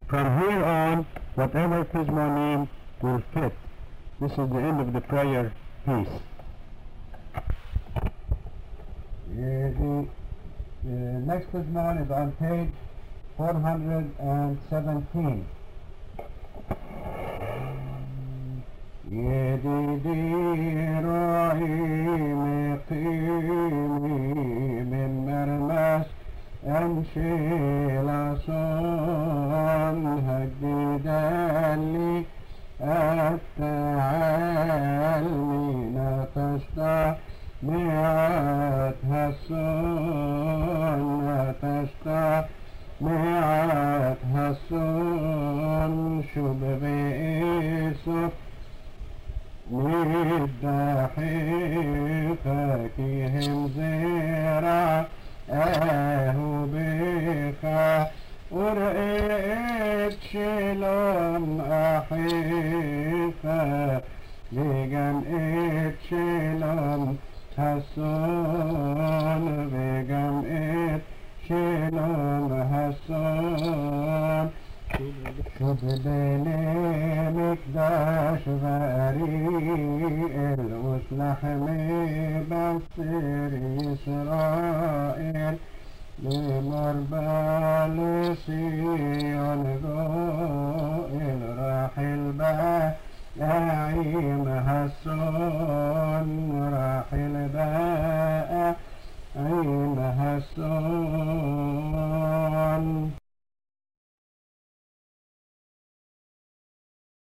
From here on, whatever Pismo name will fit. This is the end of the prayer piece. The next Pismon is on page 417. يديدي رعيم قيمي من مرمس أمشي لصون هجدالي التعلمين تشتى مئات هالسون تشتى مئات هالسون شبغي مدحيقكهم زرع بيخا ورئيت شلون أحيقا لقن شلون هسون لقن شلون هسون شبدني مكداش غريل وسلحمي بصير إسرائيل لمربال سيون غائل راح الباعيم هسون